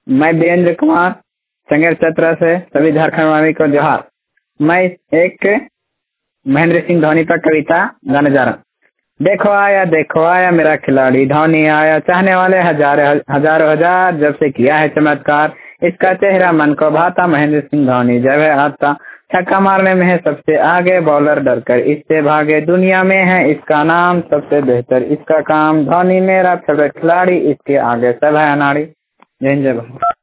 मैं वीरेंद्र कुमार संगेर चतरा से सभी झारखंड वासी को जोहार। मैं एक महेंद्र सिंह धोनी पर कविता गाने जा रहा हूँ। देखो आया मेरा खिलाड़ी धोनी आया, चाहने वाले हजारों हजार, जब से किया है चमत्कार इसका चेहरा मन को भाता। महेंद्र सिंह धोनी जब है आता, छक्का मारने में है सबसे आगे, बॉलर डर कर इससे भागे, दुनिया में है इसका नाम, सबसे बेहतर इसका काम। धोनी मेरा फेवरेट खिलाड़ी, इसके आगे सब है अनाड़ी। जय हिंद जय भारत।